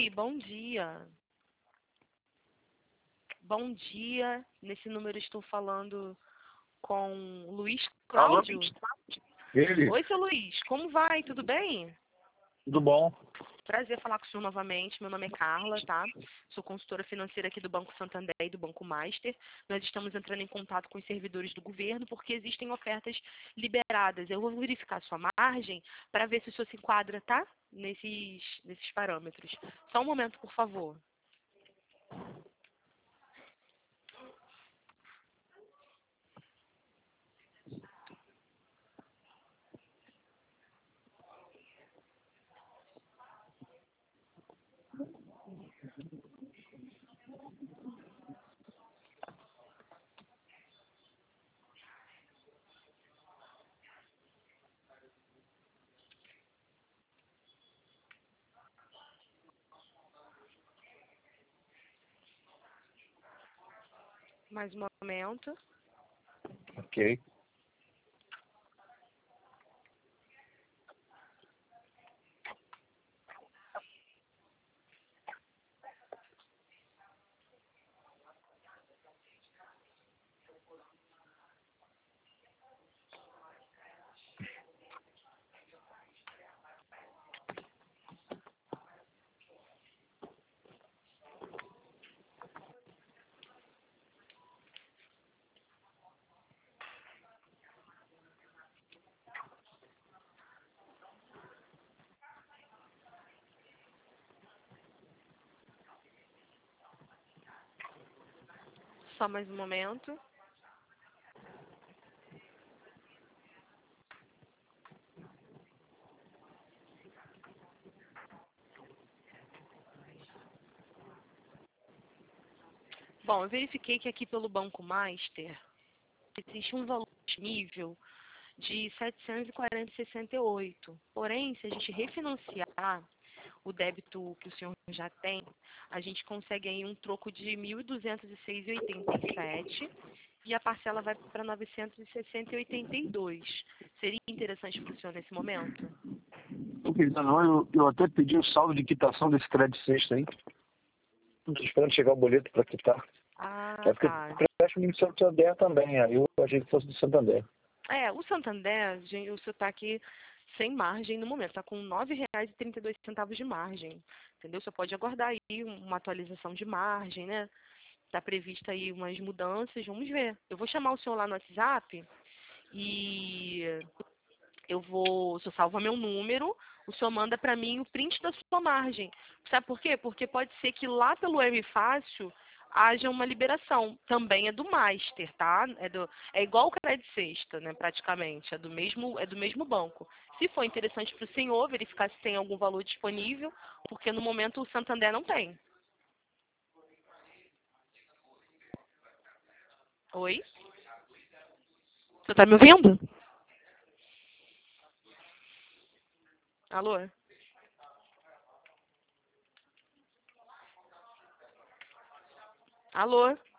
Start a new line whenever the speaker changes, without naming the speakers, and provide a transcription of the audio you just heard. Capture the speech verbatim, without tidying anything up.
Oi, bom dia. Bom dia. Nesse número estou falando com Luiz
Alô?
Cláudio.
Ele?
Oi, seu Luiz. Como vai? Tudo bem?
Tudo bom?
Prazer falar com o senhor novamente. Meu nome é Carla, tá? Sou consultora financeira aqui do Banco Santander e do Banco Master. Nós estamos entrando em contato com os servidores do governo porque existem ofertas liberadas. Eu vou verificar sua margem para ver se o senhor se enquadra, tá? Nesses, nesses parâmetros. Só um momento, por favor. Mais um momento.
Ok.
Só mais um momento. Bom, eu verifiquei que aqui pelo Banco Master existe um valor disponível de setecentos e quarenta e sessenta e oito. Porém, se a gente refinanciar o débito que o senhor já tem, a gente consegue aí um troco de mil duzentos e seis e oitenta e sete e a parcela vai para novecentos e sessenta e oitenta e dois. Seria interessante para o senhor nesse momento?
Não, querida, não. Eu, eu até pedi o saldo de quitação desse crédito sexta aí. Estou esperando chegar o boleto para quitar.
Ah,
É porque
tá.
empréstimo do Santander também. Aí eu achei que fosse do Santander.
É, o Santander, gente, o senhor está aqui sem margem no momento, está com nove reais e trinta e dois centavos de margem, entendeu? Você pode aguardar aí uma atualização de margem, né? Está prevista aí umas mudanças, vamos ver. Eu vou chamar o senhor lá no WhatsApp e eu vou, o senhor salva meu número, o senhor manda para mim o print da sua margem. Sabe por quê? Porque pode ser que lá pelo M Fácil haja uma liberação. Também é do Master, tá? É, do, é igual o Crédito Sexta, né, praticamente. É do mesmo, é do mesmo banco. Se for interessante para o senhor, verificar se tem algum valor disponível, porque no momento o Santander não tem. Oi? Você está me ouvindo? Alô? Alô?